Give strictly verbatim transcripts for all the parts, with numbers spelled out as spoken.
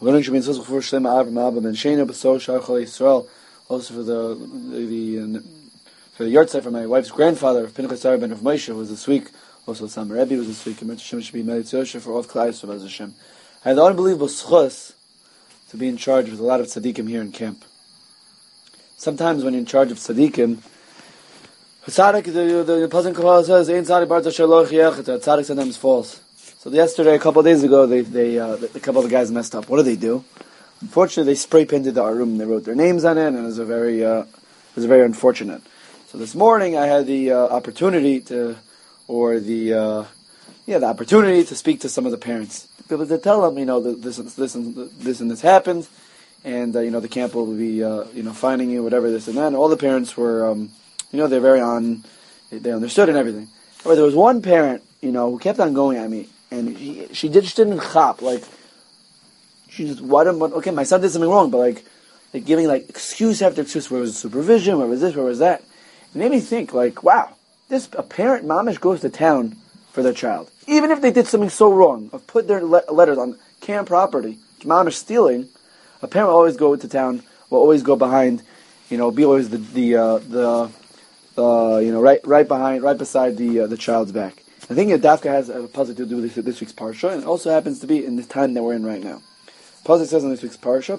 Learning should be for Shlema Avram Abba Ben Shena B'So Shar Chol Yisrael. Also for the the uh, for the yahrzeit for my wife's grandfather, Pinchas Zara Ben Rav Moshe, who was this week. Also Sam Rebbe was this week. And Hashem should be Melit Yosher for all of Klal Yisrael as Hashem. I had the unbelievable schus to be in charge with a lot of tzaddikim here in camp. Sometimes when you're in charge of tzaddikim, tzaddik, the the Pasuk Kabbalah says, "Ein tzaddik bar tzaddik yechid." Tzaddik sometimes falls. So yesterday, a couple of days ago, they they uh, the, a couple of the guys messed up. What did they do? Unfortunately, they spray painted our room and they wrote their names on it, and it was a very uh, it was very unfortunate. So this morning, I had the uh, opportunity to, or the uh, yeah, the opportunity to speak to some of the parents. People to tell them, you know, this and this and this and this happened, and uh, you know, the camp will be uh, you know finding you, whatever this and that. And all the parents were, um, you know, they're very on, they understood and everything. However, there was one parent, you know, who kept on going at me. And she, she did, just didn't chop, like, she just, why don't, okay, my son did something wrong, but like, like giving like excuse after excuse, where was the supervision, where was this, where was that? It made me think, like, wow, this, a parent, mamish, goes to town for their child. Even if they did something so wrong, of put their le- letters on camp property, mamish stealing, a parent will always go to town, will always go behind, you know, be always the, the, uh, the, uh, you know, right, right behind, right beside the, uh, the child's back. I think Dafka has a puzzle to do with this, this week's parsha, and it also happens to be in the time that we're in right now. Puzzle says in this week's parsha,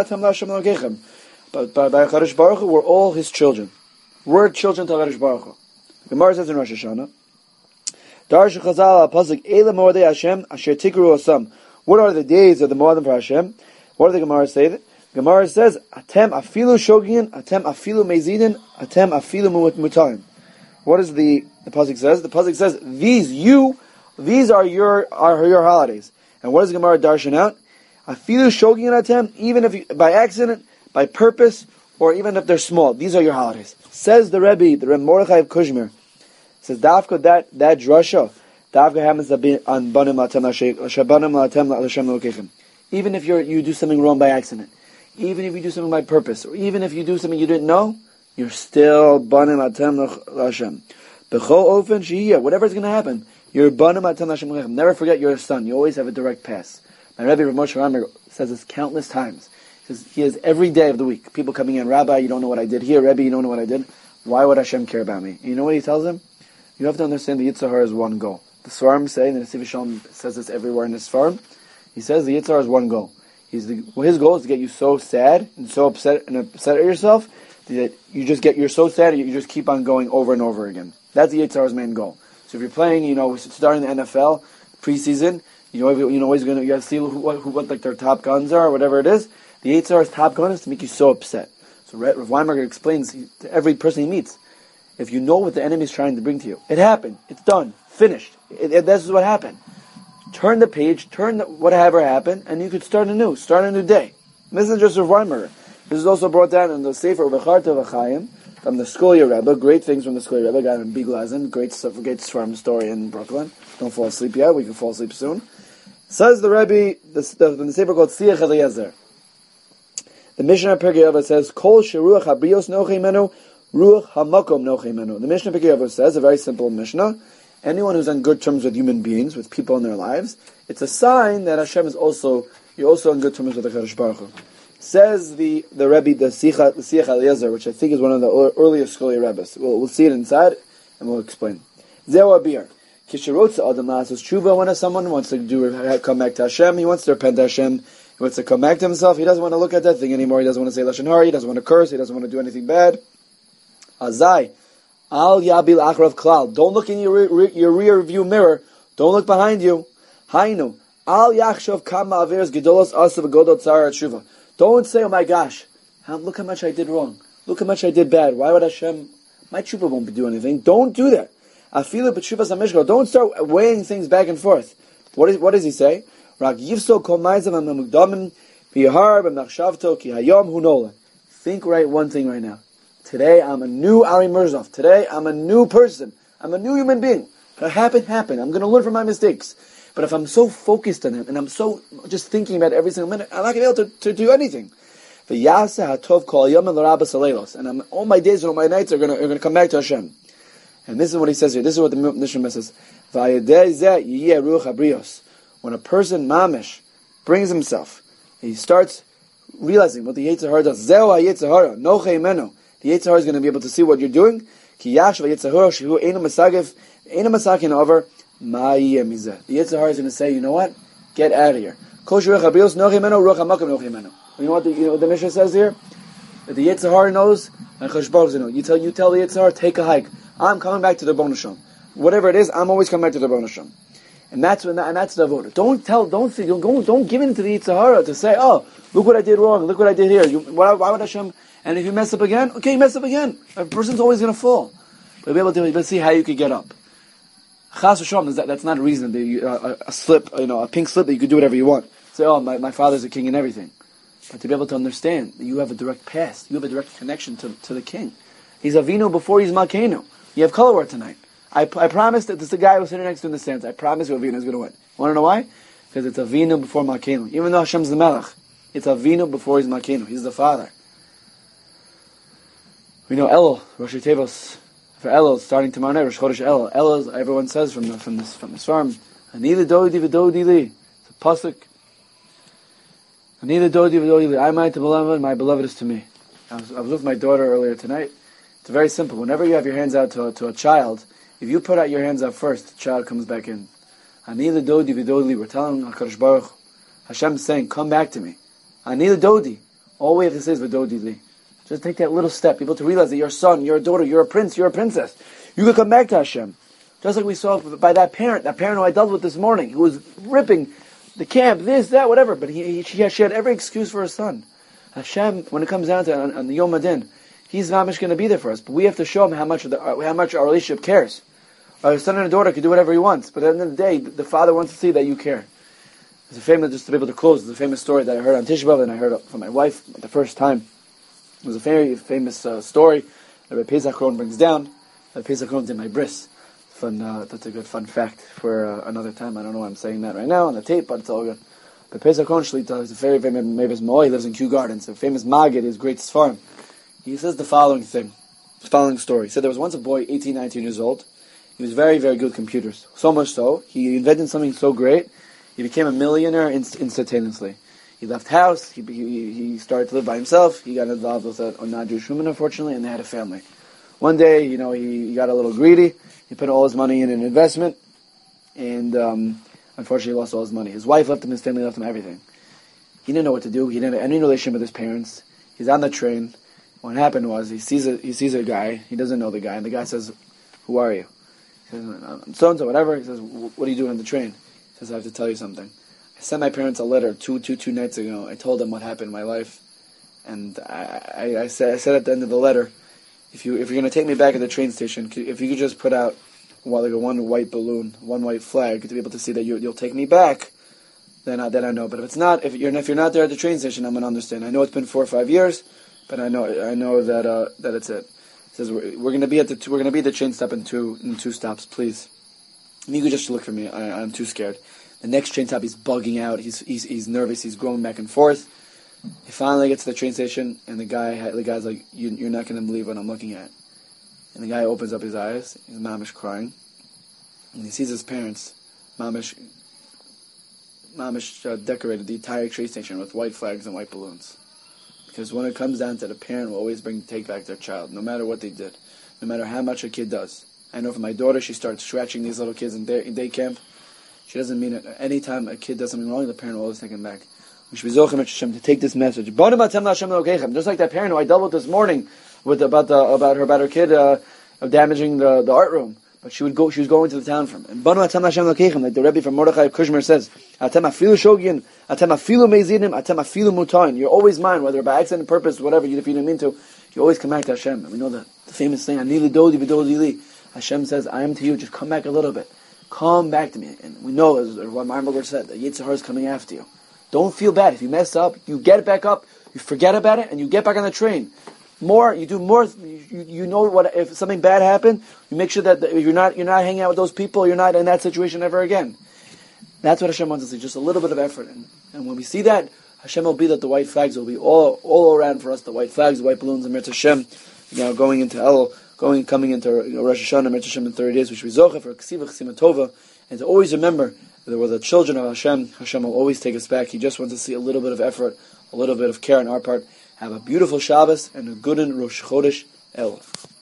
but by Chadash Baruch Hu, we're all His children. We're children to Chadash Baruch Hu. The Gemara says in Rosh Hashanah, Darsha Chazal Pasuk Eila Moedei Hashem Asher Tikru Osam. What are the days of the Moedim for Hashem? What do the Gemara say? The Gemara says, Atem afilu shogin, Atem afilu mezidin, Atem afilu mutaim. What is the the pasuk says? The pasuk says, "These you, these are your are your holidays." And what does Gemara darshan out? Afilu shogin atem, even if you, by accident, by purpose, or even if they're small, these are your holidays. Says the Rebbe, the Rebbe Mordechai of Kuzhmer, says Dafka that that drasha, Dafka happens to be on banim latem shabanim latem l'Hashem l'okechem. Even if you you do something wrong by accident, even if you do something by purpose, or even if you do something you didn't know, you're still banim atem l'Hashem. B'chol ofen shehiyah, whatever's going to happen, you're banim atem l'Hashem l'okechem. Never forget you're a son. You always have a direct pass. My Rebbe Rav Moshe Ramer says this countless times. He says he has every day of the week people coming in. Rabbi, you don't know what I did here. Rebbe, you don't know what I did. Why would Hashem care about me? And you know what he tells them? You have to understand the Yitzhar is one goal. The Svarim say, and the Nesiv Shalom says this everywhere in his Svarim. He says the Yitzhar is one goal. He's the, well, his goal is to get you so sad and so upset and upset at yourself that you just get you're so sad you just keep on going over and over again. That's the Yitzhar's main goal. So if you're playing, you know, starting the N F L preseason, you know, you know, always going to you have to see who, what, who, what like their top guns are, or whatever it is. The Yitzhar's top gun is to make you so upset. So Rav Weinberger explains to every person he meets, if you know what the enemy is trying to bring to you, it happened, it's done, finished. It, it, this is what happened. Turn the page, turn the, whatever happened, and you could start anew, start a new day. And this isn't just Rav Weinberger. This is also brought down in the Sefer V'charta V'chaim from the Skolia Rebbe. Great things from the Skolia Rebbe. Guy in Biglazen, great stuff, great Svarim story in Brooklyn. Don't fall asleep yet. We can fall asleep soon. Says the Rebbe, the, the, the Sefer called Siach Eliezer. The Mishnah Pirkei Avos says, "Kol sheruach habrios nochei menu, ruach hamakom nochei menu." The Mishnah Pirkei Avos says, a very simple Mishnah. Anyone who's on good terms with human beings, with people in their lives, it's a sign that Hashem is also, you're also on good terms with the Kadosh Baruch Hu. Says the, the Rebbe, the Sicha, the Siach Eliezer, which I think is one of the earliest Skolia Rebbes. We'll, we'll see it inside, and we'll explain. Zeu abir. Kisherotza adam la'asos tshuva, when someone wants to do come back to Hashem, he wants to repent to Hashem, he wants to come back to himself, he doesn't want to look at that thing anymore, he doesn't want to say Lashon Hara, he doesn't want to curse, he doesn't want to do anything bad. Azai. Al yabil achrav klal. Don't look in your, re, your rear view mirror, don't look behind you. Hainu. Al yachshav kama averes gedolos asav godot tzara tshuva. Don't say, oh my gosh, look how much I did wrong. Look how much I did bad. Why would Hashem, my tshuva won't do anything. Don't do that. Afilu b'tshuvas hamishkal. Don't start weighing things back and forth. What, is, what does he say? Rak yivso kol ma'azav ha'mukdamin b'yahar b'machshavto ki hayom hu nola. Think right one thing right now. Today I'm a new Ari Mirzov. Today I'm a new person. I'm a new human being. What happened, happened. I'm going to learn from my mistakes. But if I'm so focused on it, and I'm so just thinking about every single minute, I'm not going to be able to, to do anything. And I'm, all my days and all my nights are going to, are going to come back to Hashem. And this is what he says here. This is what the Mishnah says. When a person, mamish, brings himself he starts realizing what the Yetzer Hara does. Zeu ha-Yetzer Hara, noche imenu. The Yetzer Hara is going to be able to see what you're doing. Ki yash va-Yetzer Hara shehu einu masagif, einu masakin over, ma yeh mizeh. The Yetzer Hara is going to say, you know what? Get out of here. Kol shurech habrios noche imenu, ruach ha-makam noche imenu. You know what the, you know what the Mishnah says here? That the Yetzer Hara knows, and Chosh Baruch Hu knows. You tell, you tell the Yetzer Hara, take a hike. I'm coming back to the Rebbeinu Shalom. Whatever it is, I'm always coming back to the Rebbeinu Shalom. And that's when, and that's the avoda. Don't tell, don't say, don't, don't, don't give in to the Yetzer Hara to say, oh, look what I did wrong, look what I did here. You, why, why would Hashem? And if you mess up again, okay, you mess up again. A person's always going to fall. But be able to let's see how you could get up. Chas v'shalom, that, that's not a reason that you, uh, a, a slip, you know, a pink slip that you could do whatever you want. Say, oh, my, my father's a king and everything. But to be able to understand that you have a direct past, you have a direct connection to, to the king. He's Avinu before he's Malkeinu. You have color word tonight. I, I promise that this is the guy who's sitting next to in the stands. I promise you Avinu is going to win. Want to know why? Because it's Avinu before Malkeinu. Even though Hashem's the Melech, it's Avinu before he's Malkeinu. He's the father. We know Elul, Rosh Tevos. For Elul, starting tomorrow night, Rosh Chodesh Elul. Elul, everyone says from the, from this from this farm, Ani l'dodi v'dodi li. It's a pasuk. Ani l'dodi v'dodi li. I might to beloved, my beloved is to me. I was, I was with my daughter earlier tonight. It's very simple. Whenever you have your hands out to a, to a child, if you put out your hands out first, the child comes back in. Ani l'dodi v'dodi li. We're telling HaKadosh Baruch Hu, Hashem is saying, come back to me. Ani l'dodi. All we have to say is v'dodi li. Just take that little step. People to realize that you're a son, you're a daughter, you're a prince, you're a princess. You can come back to Hashem. Just like we saw by that parent, that parent who I dealt with this morning, who was ripping the camp, this, that, whatever. But he, he, she, had, she had every excuse for her son. Hashem, when it comes down to on, on the Yom Adin, He's mamish going to be there for us. But we have to show Him how much of the, how much our relationship cares. Our son and a daughter can do whatever he wants, but at the end of the day, the father wants to see that you care. There's a famous, just to be able to close, there's a famous story that I heard on Tisha B'Av, and I heard from my wife the first time. It was a very famous uh, story that Rabbi Pesach Kron brings down. Rabbi Pesach Kron did my bris. Fun, uh, that's a good fun fact for uh, another time. I don't know why I'm saying that right now on the tape, but it's all good. But Pesach Kron Shlita is a very famous Moai. He lives in Kew Gardens. A famous Maggid, his great Sfarim. He says the following thing, the following story. He said there was once a boy, eighteen, nineteen years old. He was very, very good at computers. So much so, he invented something so great, he became a millionaire inst- instantaneously. He left house, he, he he started to live by himself, he got involved with a, a non-Jewish woman, unfortunately, and they had a family. One day, you know, he, he got a little greedy, he put all his money in an investment, and um, unfortunately he lost all his money. His wife left him, his family left him everything. He didn't know what to do, he didn't have any relationship with his parents. He's on the train. What happened was, he sees a, he sees a guy, he doesn't know the guy, and the guy says, "Who are you?" He says, "I'm so-and-so, whatever." He says, "What are you doing on the train?" He says, "I have to tell you something. I sent my parents a letter two, two, two nights ago. I told them what happened in my life, and I, I, I said, I said at the end of the letter, if you, if you're going to take me back at the train station, if you could just put out well, like a one white balloon, one white flag, to be able to see that you, you'll take me back, then I, then I know. But if it's not, if you're, if you're not there at the train station, I'm going to understand. I know it's been four or five years, but I know, I know that, uh, that it's it." He says, "We're, we're going to be at the, two, we're going to be at the train stop in two, in two stops, please. And you could just look for me. I, I'm too scared." The next train stop, he's bugging out. He's he's he's nervous. He's going back and forth. He finally gets to the train station, and the guy the guy's like, you, "You're not going to believe what I'm looking at." And the guy opens up his eyes. He's mamish crying, and he sees his parents, mamish, mamish uh, decorated the entire train station with white flags and white balloons. Because when it comes down to it, a parent will always bring take back their child, no matter what they did, no matter how much a kid does. I know for my daughter, she starts scratching these little kids in day, in day camp. She doesn't mean it. Anytime a kid does something wrong, the parent will always take him back. We should be zochim at Hashem to take this message. Just like that parent who I dealt with this morning with about the, about her about her kid uh, of damaging the, the art room, but she would go. She was going to the town from. And like the Rebbe from Mordechai of Kushmer says, "Atem afilu shogin, atem afilu mezidim, atem afilu mutain." You're always mine, whether by accident, purpose, whatever. If you didn't mean to, you always come back to Hashem. And we know the, the famous saying, "Ani lidodi v'dodi li." Hashem says, "I am to you. Just come back a little bit. Come back to me." And we know, as what Marmagor said, that Yetzer Hara is coming after you. Don't feel bad. If you mess up, you get back up, you forget about it, and you get back on the train. More, you do more, you, you know what, if something bad happened, you make sure that you're not you're not hanging out with those people, you're not in that situation ever again. That's what Hashem wants us to see, just a little bit of effort. And, and when we see that, Hashem will be that the white flags will be all all around for us, the white flags, the white balloons, and Mirz Hashem, you know, going into Elul, going, coming into you know, Rosh Hashanah, Mirz Hashem in thirty days, which we zocha for Ksiva Chesima Tova, and to always remember that we're the children of Hashem. Hashem will always take us back. He just wants to see a little bit of effort, a little bit of care on our part. Have a beautiful Shabbos and a good Rosh Chodesh Elul.